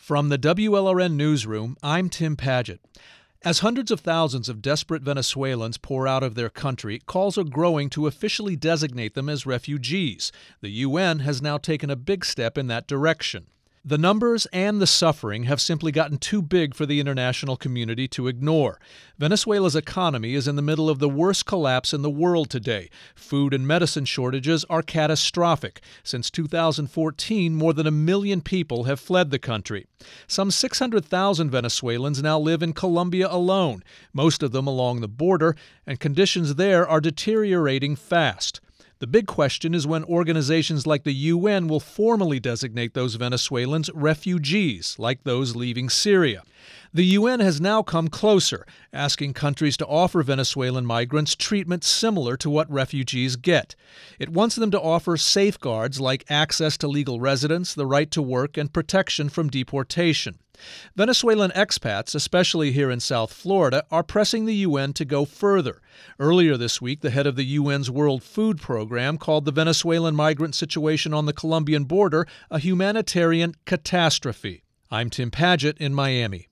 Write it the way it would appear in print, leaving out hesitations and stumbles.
From the WLRN Newsroom, I'm Tim Paget. As hundreds of thousands of desperate Venezuelans pour out of their country, calls are growing to officially designate them as refugees. The UN has now taken a big step in that direction. The numbers and the suffering have simply gotten too big for the international community to ignore. Venezuela's economy is in the middle of the worst collapse in the world today. Food and medicine shortages are catastrophic. Since 2014, more than 1 million people have fled the country. Some 600,000 Venezuelans now live in Colombia alone, most of them along the border, and conditions there are deteriorating fast. The big question is when organizations like the UN will formally designate those Venezuelans refugees, like those leaving Syria. The UN has now come closer, asking countries to offer Venezuelan migrants treatment similar to what refugees get. It wants them to offer safeguards like access to legal residence, the right to work, and protection from deportation. Venezuelan expats, especially here in South Florida, are pressing the UN to go further. Earlier this week, the head of the UN's World Food Program called the Venezuelan migrant situation on the Colombian border a humanitarian catastrophe. I'm Tim Paget in Miami.